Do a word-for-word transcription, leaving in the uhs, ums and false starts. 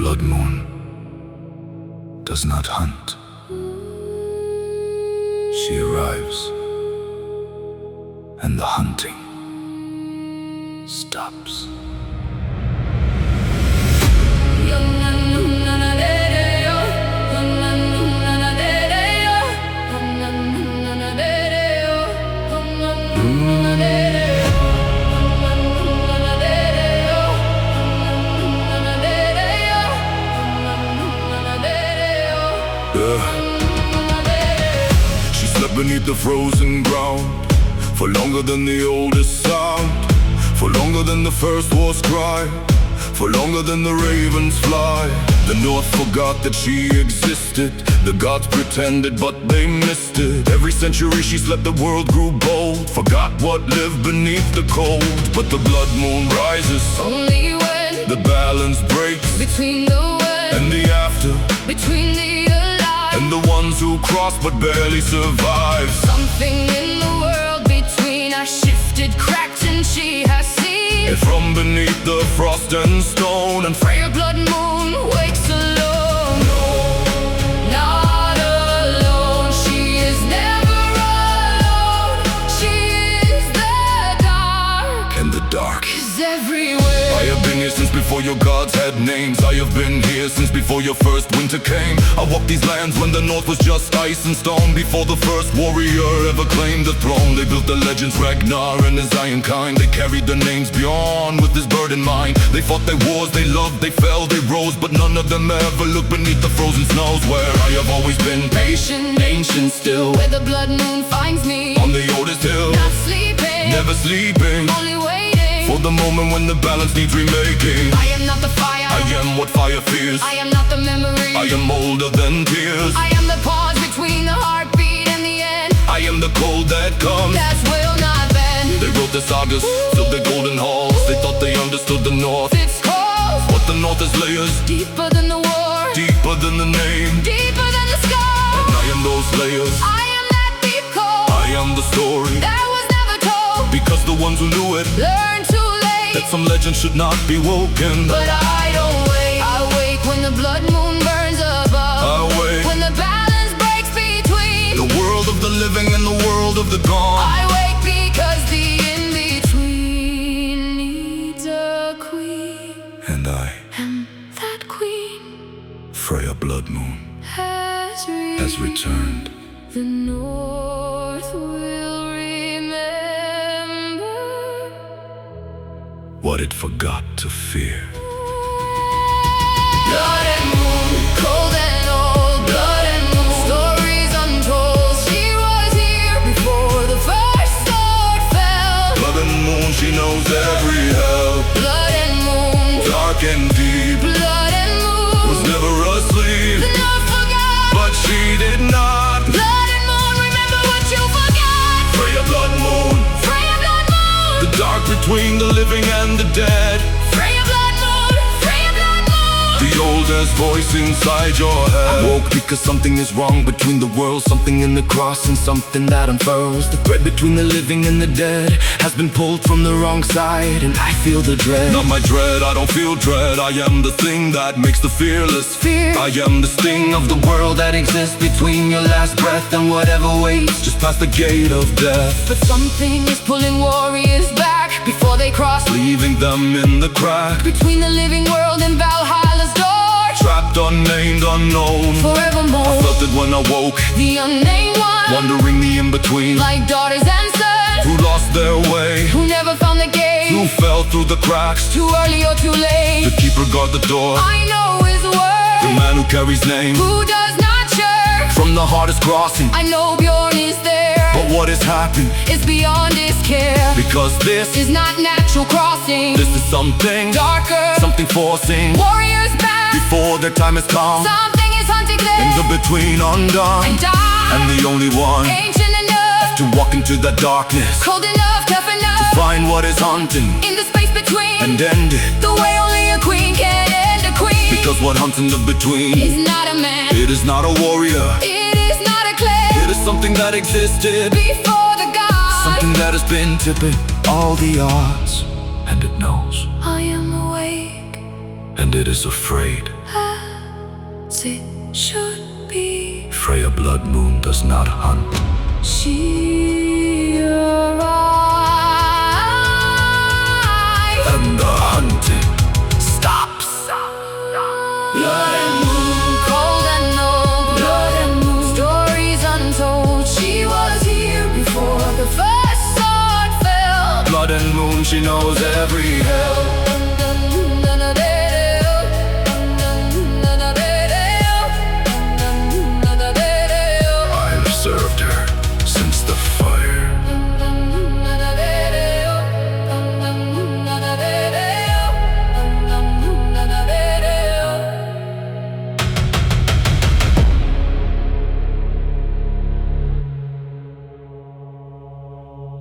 blood moon does not hunt. She arrives, and the hunting stops. She slept beneath the frozen ground for longer than the oldest sound, for longer than the first war's cry, for longer than the ravens fly. The North forgot that she existed. The gods pretended, but they missed it. Every century she slept, the world grew bold, forgot what lived beneath the cold. But the blood moon rises only when the balance breaks between the when and the after, between the alive and the ones who cross but barely survive. Something in the world between us shifted, cracked, and she has seen. And from beneath the frost and stone, and Freya blood moon wakes alone. no, Not alone, she is never alone. She is the dark, and the dark is everywhere. I have been here since before your gods had names. I have been here since before your first winter came. I walked these lands when the north was just ice and stone. Before the first warrior ever claimed the throne, they built the legends Ragnar and his iron kind. They carried their names beyond with this bird in mind. They fought their wars, they loved, they fell, they rose, but none of them ever looked beneath the frozen snows. Where I have always been patient, ancient still, Where the blood moon finds me, on the oldest hill, not sleeping, never sleeping, only waiting for the moment when the balance needs remaking. I am not the fire, I am what fire fears. I am not the memory, I am older than tears. I am the pause between the heartbeat and the end. I am the cold that comes. That will not bend. They wrote the sagas, filled the golden halls. They thought they understood the north, It's cold, but the north is layers, deeper than the war, deeper than the name. deeper than the sky. And I am those layers, I am that deep cold I am the story. that was never told. Because the ones who knew it, Learn too late, that some legend should not be woken. but I don't wait. I wake when the blood moon burns above. I wait. When the balance breaks between The world of the living and the world of the gone. I wake because the in-between needs a queen, And I, and that queen Freya Blood Moon, has returned. has returned. The North will remember What it forgot to fear. blood and moon, cold and old, blood and moon, stories untold. She was here before the first sword fell. Blood and moon, she knows every hell, Blood and moon, dark and deep, blood and was moon, never asleep, the North forgot. but she did not. Blood and moon, remember what you forgot. Freya Blood Moon, Freya blood moon, the dark between the living and the dead, Freya blood moon, Freya blood moon. the oldest voice inside your head. I woke because something is wrong between the worlds, something in the cross and something that unfurls. The thread between the living and the dead has been pulled from the wrong side, and I feel the dread. Not my dread, I don't feel dread. I am the thing that makes the fearless Fear. I am the sting of the world that exists between your last breath and whatever waits just past the gate of death, But something is pulling warriors back before they cross leaving them in the crack, between the living world and Valhalla's door. trapped, unnamed, unknown. Forevermore, Felt it when I woke, the unnamed one, wondering the in-between, like daughters and sons who lost their way, who never found the who gate. fell through the cracks. Too early or too late, The keeper guard the door, I know his the word. man who carries name Who does not shirk? from the hardest crossing. I know Bjorn is there. But what has happened? It's beyond his care. Because this, This is not natural crossing. this is something, Darker, something forcing warriors back. before their time has come, Something is hunting and the there. between undone, And I, and the only one ancient enough, to walk into that darkness, cold enough, tough enough, find what is hunting in the space between, and end it. the way only a queen can end a queen. Because what hunts in the between, Is not a man, it is not a warrior, it is not a clay. it is something that existed, Before the gods, something that has been tipping all the odds, and it knows, I am awake, and it is afraid. I as it should be. Freya Blood Moon does not hunt. She arrived, And the hunting stops. blood and moon, cold and old. Blood and moon, stories untold. She was here before the first sword fell. Blood and Moon, she knows every hell.